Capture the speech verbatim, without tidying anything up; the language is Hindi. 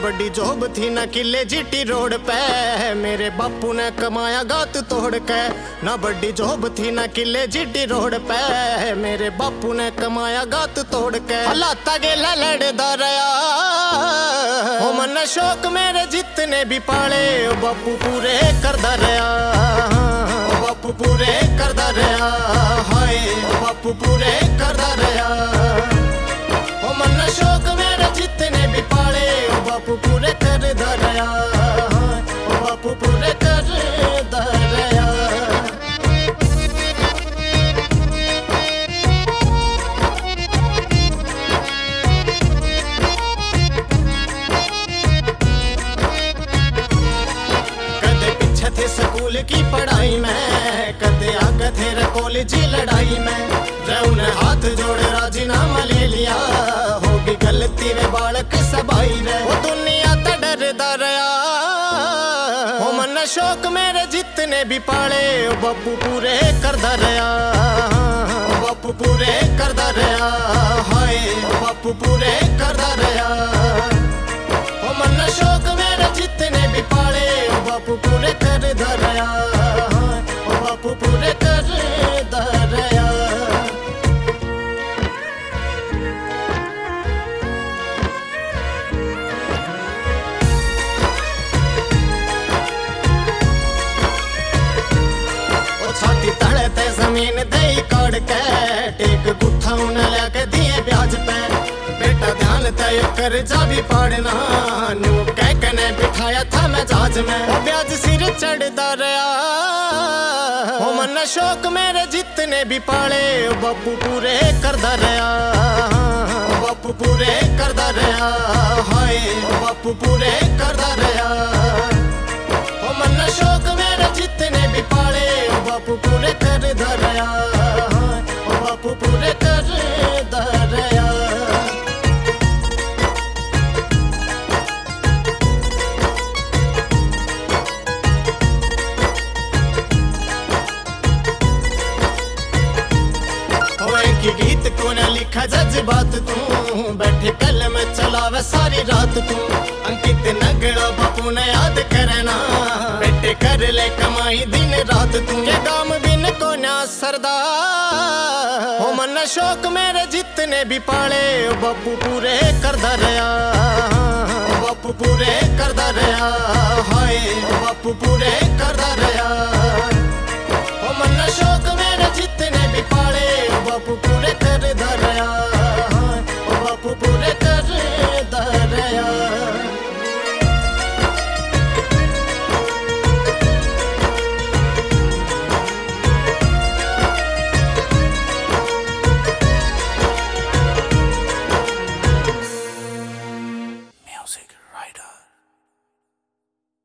बड़ी जॉब थी ना किले जीटी रोड पे, मेरे बापू ने कमाया गात तोड़ के। ना बड़ी जॉब थी ना किले जीटी रोड पे, मेरे बापू ने कमाया गात तोड़ के। हालात गेला लड़दा रहा हो मन शौक मेरे जितने भी पाले, बापू पूरे करदा रहा, बापू पूरे करदा रहा, हाय बापू पूरे करदा रहा। ओ मन शौक मेरे जितने भी पाले, ओ बापू पूरे करदा रहा, ओ बापू पूरे करदा रहा। कदे पीछे थे स्कूल की पढ़ाई में, कदे आगे थे कॉलेज लड़ाई में, उन्हें हाथ जोड़ राजीनामा ले लिया, होगी गलती वे बालक सबाई रे। वो दुनिया तो डरदा रहा हो मन शौक मेरे जितने भी पाले, ओ बापू पूरे करदा रहा, ओ बापू पूरे करदा रहा, हाय बापू पूरे करदा रहा। ओ मन शौक मेरे जितने भी पाले, ओ बापू पूरे करदा रहा, ओ बापू पूरे करदा रहा। छाती तले ते जमीन दे काट के, टेक गुत्था उन्हें लेके दिए ब्याज पे। बेटा ध्यान तय कर जा भी पड़ना, नू कह के ने बिठाया था मैं जहाज में। वो ब्याज सिर चढ़दा रहा हो मन शौक मेरे जितने भी पाले, बापू पूरे करदा रहा, बापू पूरे करदा रहा, हाय बापू पूरे करदा रहा। ओ मन शौक मेरे जितने भी पाले, बापू पूरे करदा रहा, ओ बापू पूरे करदा रहा। की गीत को न लिखा जज्बात तू, बैठे कलम चलावे सारी रात तू। अंकित नगड़ा बापू ने याद करना, बेटे कर ले कमाई दिन रात तू। के काम बिन को ना सरदा हो मन शौक मेरे जितने भी पाले, बापू पूरे करदा रहा, बापू पूरे करदा रहा, हाय बापू पूरे